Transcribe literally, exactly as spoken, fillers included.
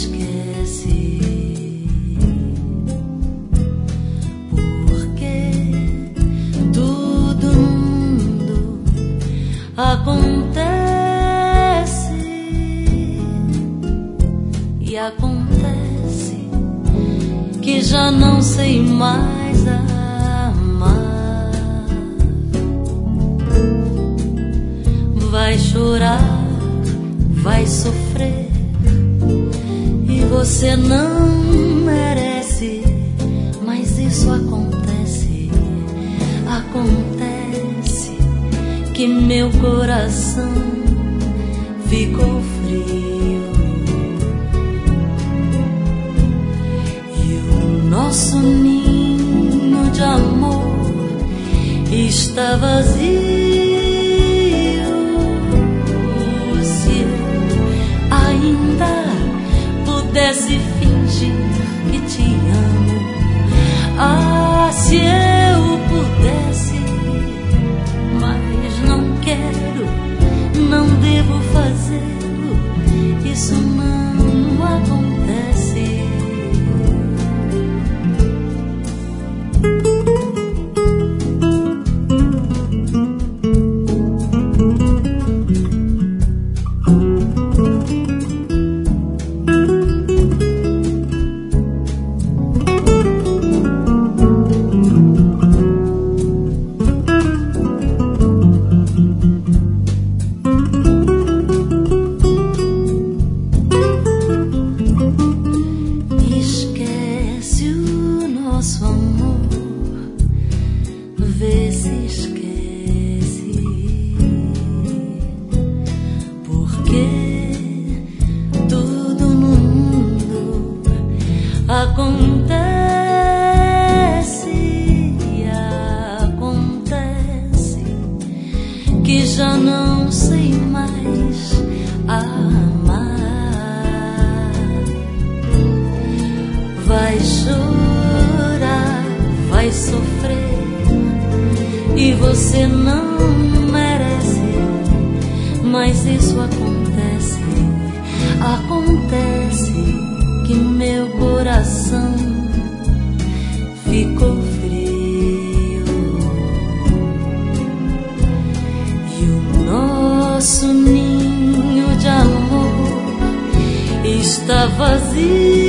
esquece, porque tudo no mundo acontece e acontece que já não sei mais amar. Vai chorar, vai sofrer, e você não merece, mas isso acontece, acontece que meu coração ficou frio e o nosso ninho de amor está vazio. Pudesse fingir que te amo, ah, se eu pudesse, mas não quero, não devo fazê-lo, isso não acontece. Nosso amor, vê se esquece, porque tudo no mundo acontece e acontece que já não sei mais amar. Vai chorar, vai sofrer, e você não merece, mas isso acontece, acontece que meu coração ficou frio e o nosso ninho de amor está vazio.